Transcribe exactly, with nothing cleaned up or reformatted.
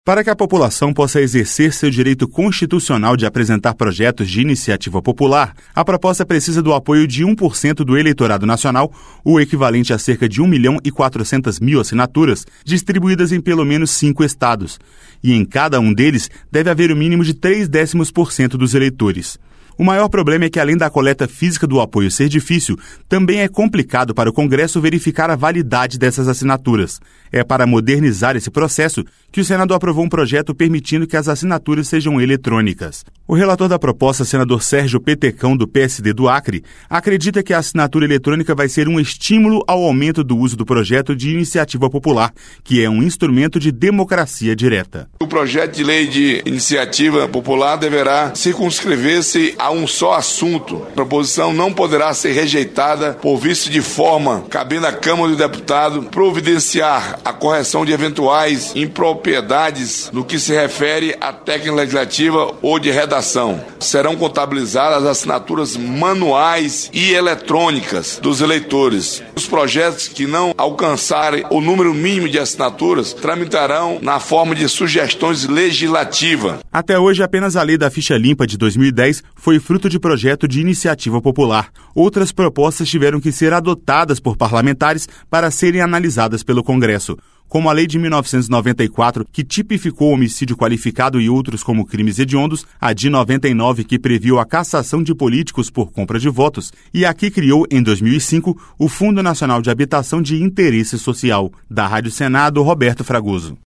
Para que a população possa exercer seu direito constitucional de apresentar projetos de iniciativa popular, a proposta precisa do apoio de um por cento do eleitorado nacional, o equivalente a cerca de um milhão e quatrocentas mil assinaturas, distribuídas em pelo menos cinco estados. E em cada um deles deve haver o mínimo de três décimos por cento dos eleitores. O maior problema é que, além da coleta física do apoio ser difícil, também é complicado para o Congresso verificar a validade dessas assinaturas. É para modernizar esse processo que o Senado aprovou um projeto permitindo que as assinaturas sejam eletrônicas. O relator da proposta, senador Sérgio Petecão, do P S D do Acre, acredita que a assinatura eletrônica vai ser um estímulo ao aumento do uso do projeto de iniciativa popular, que é um instrumento de democracia direta. O projeto de lei de iniciativa popular deverá circunscrever-se a um só assunto. A proposição não poderá ser rejeitada por vício de forma, cabendo à Câmara dos Deputados providenciar a correção de eventuais impropriedades no que se refere à técnica legislativa ou de redação. Serão contabilizadas as assinaturas manuais e eletrônicas dos eleitores. Os projetos que não alcançarem o número mínimo de assinaturas tramitarão na forma de sugestões legislativas. Até hoje, apenas a Lei da Ficha Limpa de dois mil e dez foi fruto de projeto de iniciativa popular. Outras propostas tiveram que ser adotadas por parlamentares para serem analisadas pelo Congresso, como a Lei de mil novecentos e noventa e quatro, que tipificou o homicídio qualificado e outros como crimes hediondos, a de noventa e nove, que previu a cassação de políticos por compra de votos, e a que criou, em dois mil e cinco, o Fundo Nacional de Habitação de Interesse Social. Da Rádio Senado, Roberto Fragoso.